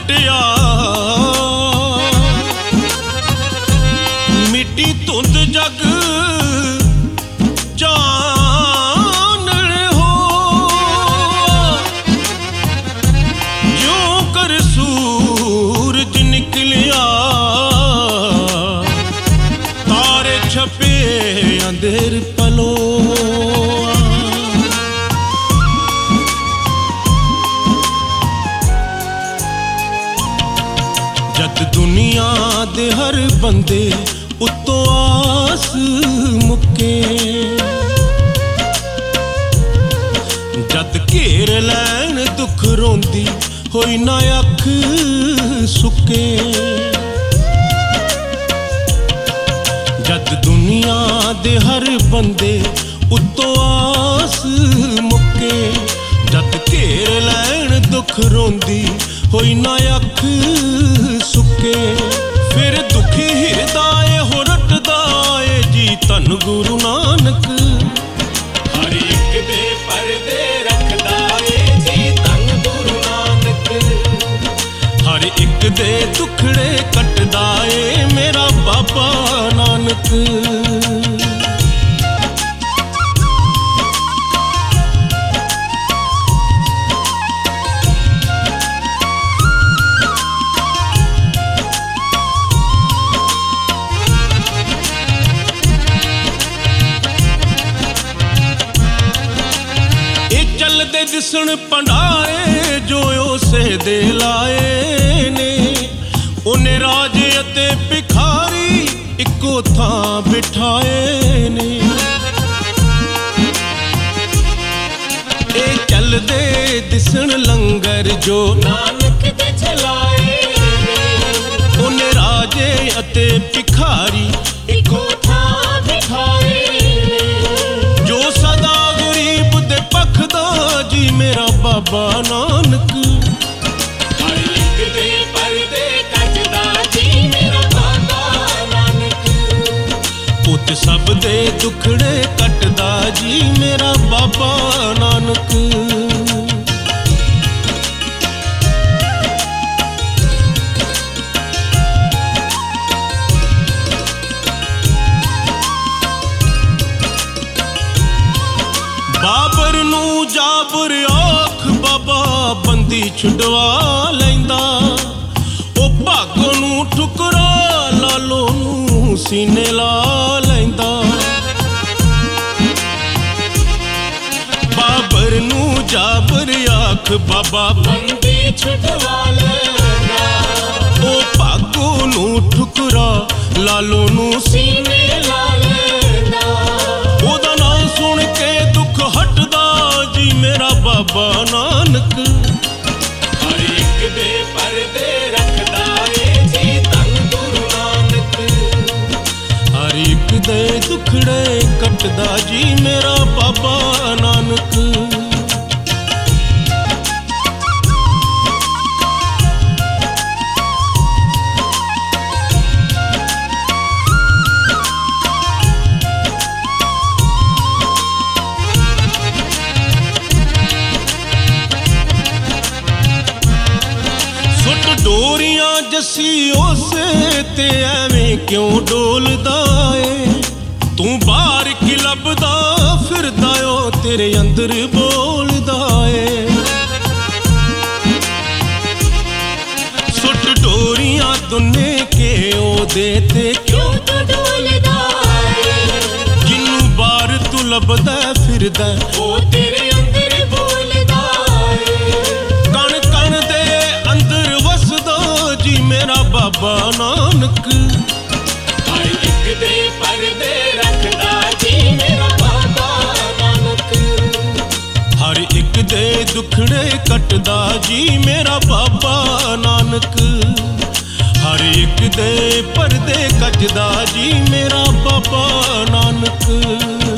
कटिया मिट्टी धुंध जग जान हो जो कर सूरज निकलिया तारे छपे अंधेर पलो जद दुनिया दे हर बंदे उत्तों आस मुके जद घेर लैन दुख रोंदी होई ना अख सुके जद दुनिया दे हर बंदे उत्तों आस मुके जद घेर लैन दुख रोंदी होई ना अख सुके फिर दुखी हिरदाए हो रटदाए जी धन गुरु नानक हर एक दे परदे रखदाए जी धन गुरु नानक हर एक दे दुखड़े कटदाए मेरा बाबा नानक चलदे दिसण भंडारे जो उसे दे लाए ने उन्हें राजे अते भिखारी इको थां बिठाए ने ए चलदे दिसण लंगर जो नानक दे चलाए ने उन्हें राजे अते भिखारी इको थां बिठाए जो सदा गरीब दे पखदा जी मेरा बाबा नानक हर एक दे परदे कटदा जी मेरा बाबा नानक पुत सब दे दुखड़े कटदा जी मेरा बाबा नानक बाबर नू जाबर आख बाबा बंदी छुडवा लैंदा ओ भागों नू ठुकरा लालो नू सीने ला लैंदा बाबर नू जाबर आख बाबा बंदी छुडवा लैंदा ओ भागों नू ठुकरा लालो नू सीने ला लैंदा ओदा नाम सुन के दुख हटदा जी मेरा बाबा नानक हर एक दे परदे रखदा ए जी धन गुरु नानक हर एक दे दुखड़े कटदा जी मेरा बाबा नानक डोरियां जसी उसे ते एवें क्यों डोलदा ए तू बाहर की लभदा फिरदा ओ तेरे अंदर बोलदा ए सुट डोरियां दुन्ने के ओदे ते क्यों तू डोलदा ए जिन्नू बाहर तू लभदा फिरदा ओ तेरे अंदर बोलदा ए कण कण दे अंदर वसदा जी मेरा बाबा नानक हर एक दे परदे रखदा जी मेरा बाबा नानक हर एक दे दुखड़े कटदा जी मेरा बाबा नानक हर एक दे परदे कटदा जी मेरा बाबा नानक